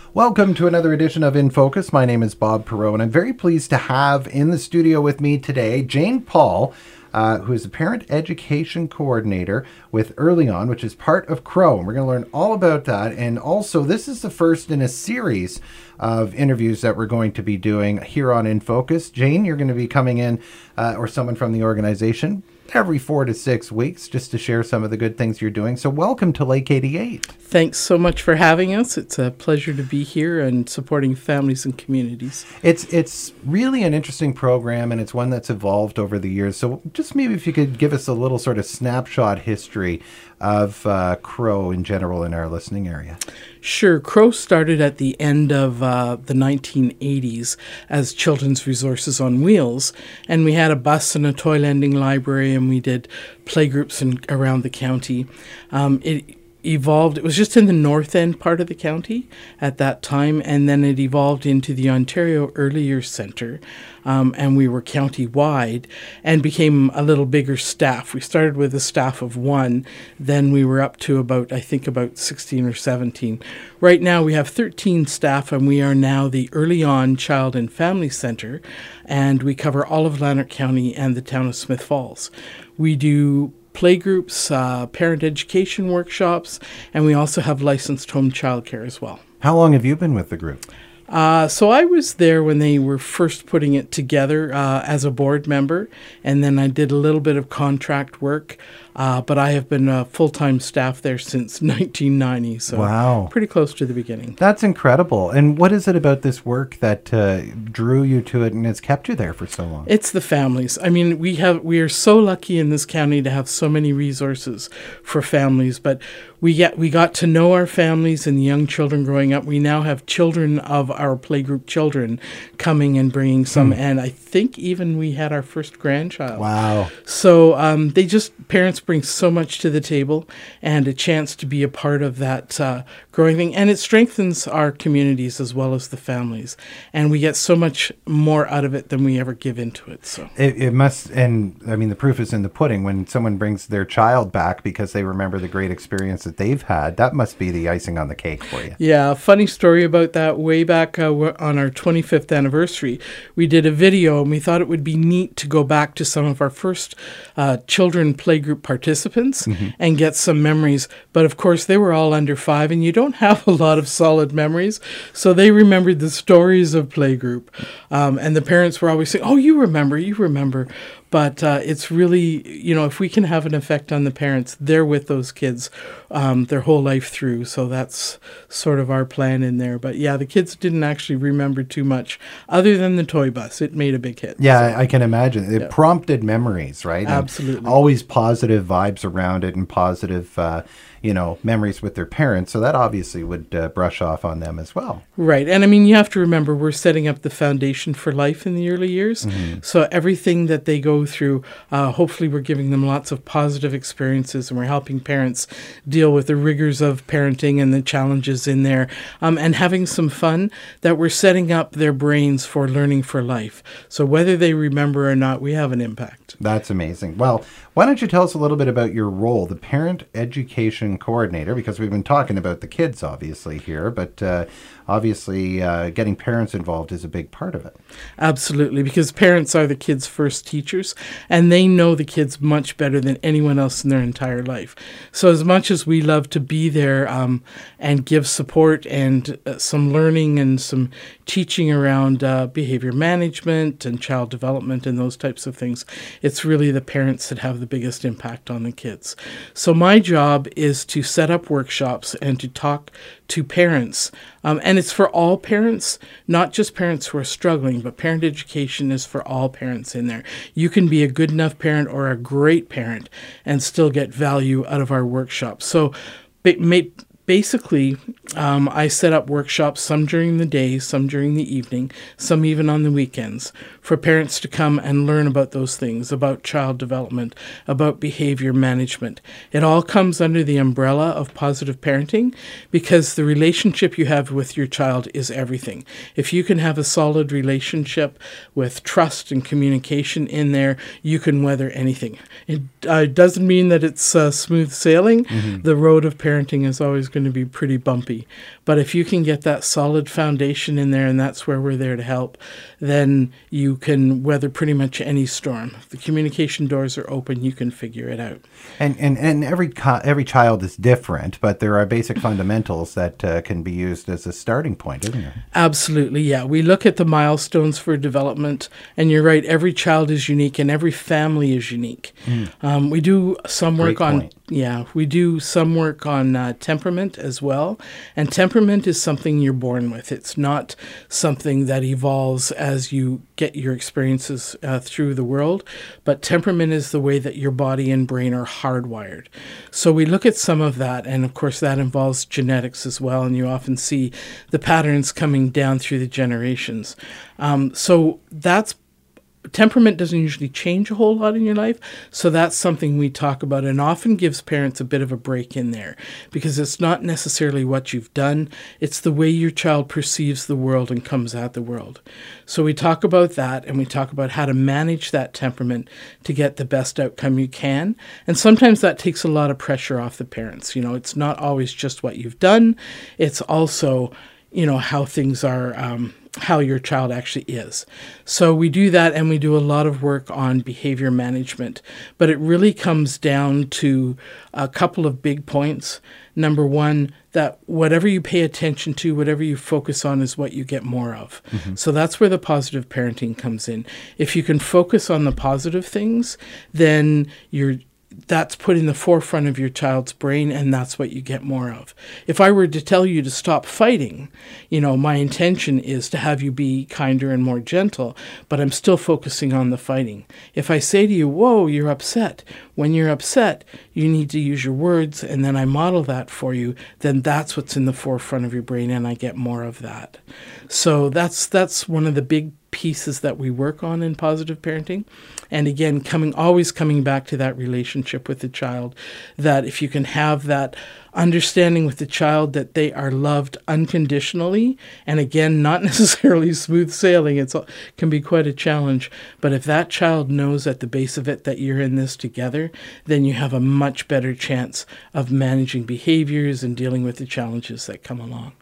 Welcome to another edition of In Focus. My name is Bob Perot, and I'm very pleased to have in the studio with me today Jane Paul, who is the Parent Education Coordinator with Early On, which is part of CROW. And we're going to learn all about that. And also, this is the first in a series of interviews that we're going to be doing here on In Focus. Jane, you're going to be coming in, or someone from the organization, every 4 to 6 weeks just to share some of the good things you're doing. So welcome to Lake 88. Thanks so much for having us. It's a pleasure to be here and supporting families and communities. It's really an interesting program, and it's one that's evolved over the years. So just maybe if you could give us a little sort of snapshot history of CROW in general in our listening area. Sure. CROW started at the end of the 1980s as Children's Resources on Wheels, and we had a bus and a toy lending library, and we did playgroups around the county. It evolved. It was just in the north end part of the county at that time, and then it evolved into the Ontario Early Years Centre, and we were county-wide and became a little bigger staff. We started with a staff of 1, then we were up to about 16 or 17. Right now we have 13 staff, and we are now the Early On Child and Family Centre, and we cover all of Lanark County and the town of Smith Falls. We do playgroups, parent education workshops, and we also have licensed home childcare as well. How long have you been with the group? So I was there when they were first putting it together as a board member, and then I did a little bit of contract work, but I have been a full-time staff there since 1990, so wow, pretty close to the beginning. That's incredible. And what is it about this work that drew you to it and has kept you there for so long? It's the families. I mean, we are so lucky in this county to have so many resources for families, but we got to know our families and the young children growing up. We now have children of our playgroup children coming and bringing some, and I think even we had our first grandchild. Wow. So parents bring so much to the table and a chance to be a part of that growing thing, and it strengthens our communities as well as the families, and we get so much more out of it than we ever give into it. So it must, and I mean the proof is in the pudding. When someone brings their child back because they remember the great experience that they've had, that must be the icing on the cake for you. Yeah, funny story about that. Way back on our 25th anniversary, we did a video, and we thought it would be neat to go back to some of our first children playgroup participants and get some memories. But of course, they were all under 5, and you don't have a lot of solid memories. So they remembered the stories of playgroup. And the parents were always saying, "Oh, you remember." But it's really, if we can have an effect on the parents, they're with those kids their whole life through. So that's sort of our plan in there. But yeah, the kids didn't actually remember too much other than the toy bus. It made a big hit. Yeah, so I can imagine. It prompted memories, right? Absolutely. And always positive vibes around it and positive, memories with their parents. So that obviously would brush off on them as well. Right. And I mean, you have to remember, we're setting up the foundation for life in the early years. So everything that they go through, hopefully we're giving them lots of positive experiences, and we're helping parents deal with the rigors of parenting and the challenges in there, and having some fun, that we're setting up their brains for learning for life. So whether they remember or not, we have an impact. That's amazing. Well, why don't you tell us a little bit about your role, the Parent Education Coordinator, because we've been talking about the kids obviously here, but obviously getting parents involved is a big part of it. Absolutely, because parents are the kids' first teachers, and they know the kids much better than anyone else in their entire life. So as much as we love to be there and give support and some learning and some teaching around behavior management and child development and those types of things, it's really the parents that have the biggest impact on the kids. So my job is to set up workshops and to talk to parents. And it's for all parents, not just parents who are struggling, but parent education is for all parents in there. You can be a good enough parent or a great parent and still get value out of our workshops. So basically, I set up workshops, some during the day, some during the evening, some even on the weekends, for parents to come and learn about those things, about child development, about behavior management. It all comes under the umbrella of positive parenting, because the relationship you have with your child is everything. If you can have a solid relationship with trust and communication in there, you can weather anything. It doesn't mean that it's smooth sailing. The road of parenting is always going to be pretty bumpy. But if you can get that solid foundation in there, and that's where we're there to help, then you can weather pretty much any storm. If the communication doors are open, you can figure it out. And every child is different, but there are basic fundamentals that can be used as a starting point, isn't there? Absolutely, yeah. We look at the milestones for development, and you're right, every child is unique and every family is unique. We do some work on temperament as well, and temperament is something you're born with. It's not something that evolves as you get your experiences through the world, but temperament is the way that your body and brain are hardwired. So we look at some of that, and of course that involves genetics as well, and you often see the patterns coming down through the generations. So that's temperament doesn't usually change a whole lot in your life, so that's something we talk about and often gives parents a bit of a break in there, because it's not necessarily what you've done, it's the way your child perceives the world and comes at the world. So we talk about that, and we talk about how to manage that temperament to get the best outcome you can, and sometimes that takes a lot of pressure off the parents. You know, it's not always just what you've done, it's also, you know, how things are, how your child actually is. So we do that, and we do a lot of work on behavior management, but it really comes down to a couple of big points. Number one, that whatever you pay attention to, whatever you focus on is what you get more of. So that's where the positive parenting comes in. If you can focus on the positive things, then that's put in the forefront of your child's brain, and that's what you get more of. If I were to tell you to stop fighting, you know, my intention is to have you be kinder and more gentle, but I'm still focusing on the fighting. If I say to you, whoa, you're upset, when you're upset, you need to use your words, and then I model that for you, then that's what's in the forefront of your brain, and I get more of that. So that's one of the big pieces that we work on in positive parenting. And again, always coming back to that relationship with the child, that if you can have that understanding with the child that they are loved unconditionally, and again, not necessarily smooth sailing, it can be quite a challenge, but if that child knows at the base of it that you're in this together, then you have a much better chance of managing behaviors and dealing with the challenges that come along.